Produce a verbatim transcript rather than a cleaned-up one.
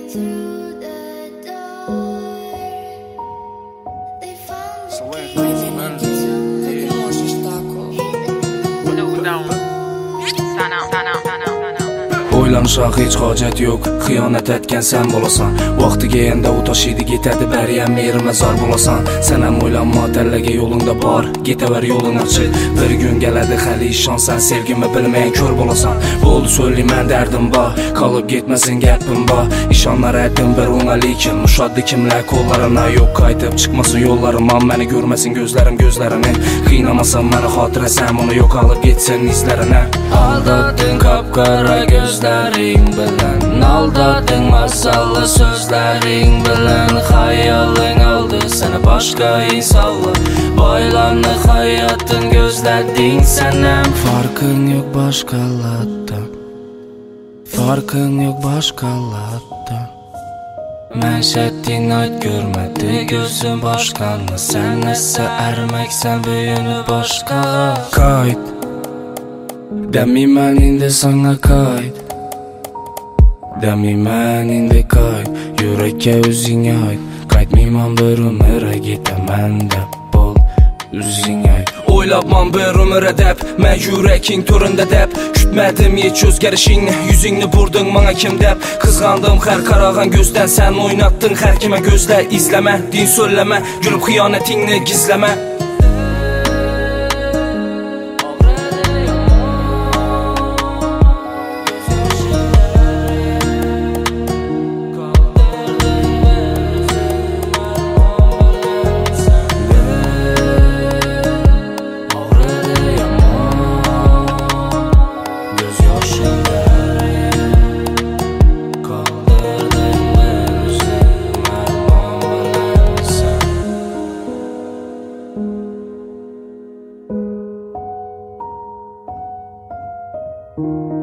O'ylanishga hech hojat yo'q, xiyonat etgan sen bo'lasan. Vaqtiga endi u tashiydi ketadi, bariyam yerima zor bo'lasan. Sen ham o'ylanma, tanlagan yo'lingda bor, ketaver yo'ling ochiq. Bir kun keladi, hali ishonsan, sevgimni bilmagan ko'r bo'lasan. Bo'ldi so'ylayman dardim bor, qolib ketmasin gapim bor. Ishonlar aytdim bir o'nga lekin mushaddi kimlar qo'llarimdan yo'q qaytib chiqmasin yo'llarim, meni ko'rmasin ko'zlarim ko'zlarini. Qiynamasan meni xotirasam, uni yo'qolib ketsin izlarini. Aldatding qop-qora gözlerin bilen, aldadın masallı sözlerin bilen. Hayalın aldı seni başka insanla, baylandı hayatın gözledin senem. Farkın yok başkalardan, farkın yok başkalardan. Mənşettin ayt görmedi gözün başkanı, sen ise ermeksen büyünü başka. Kayıt Demimen indi sana kayıt, demimen indi kayıt. Yürekке özüne ait, qaytmayman bir ömüre gitemem dep bol özüne ait. Oylabman bir ömüre dep, men yürekin turunda dep. Kütmedim hiç özgerişini, yüzünü vurdun bana kim dep. Kızgandım her karağan gözden, sen oynattın her kime gözle. İzleme, din söyleme, gülüp hıyanetini gizleme. Thank you.